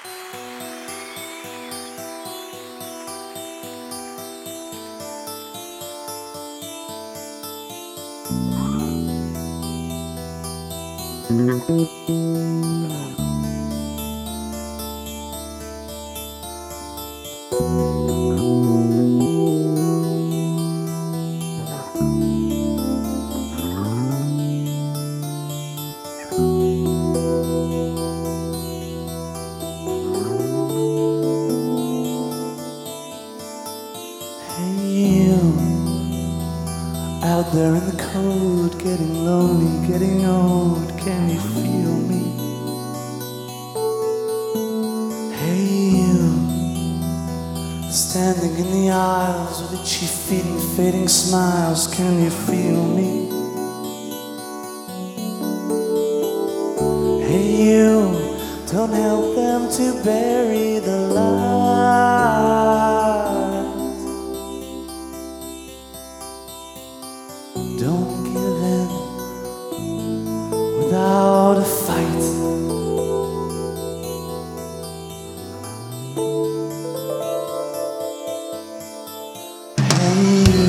Out there in the cold, getting lonely, getting old, can you feel me? Hey you, standing in the aisles with itchy feet and fading smiles, can you feel me? Hey you, don't help them to bury the light. Don't give in without a fight. Hey you,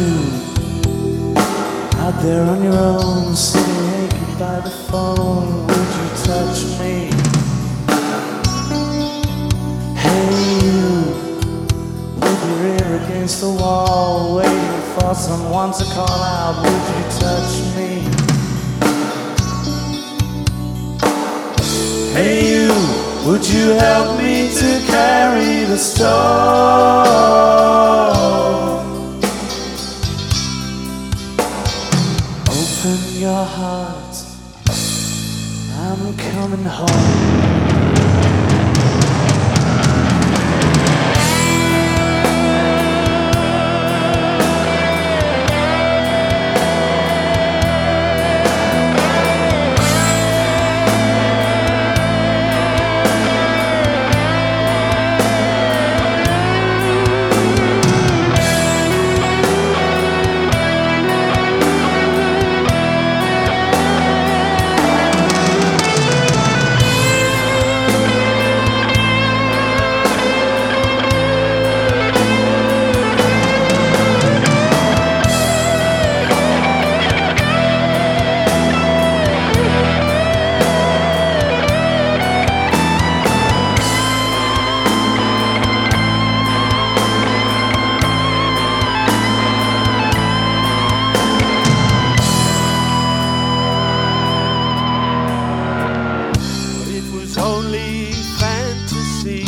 out there on your own, sitting naked by the phone, would you touch me? Hey you, with your ear against the wall, waiting for someone to call out, would you touch me? Hey you, would you help me to carry the stone? Open your heart, I'm coming home. Only fantasy.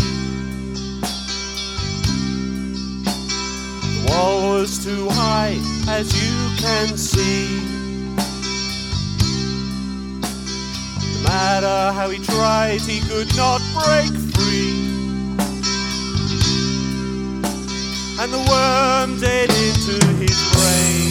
The wall was too high, as you can see. No matter how he tried, he could not break free. And the worms ate into his brain.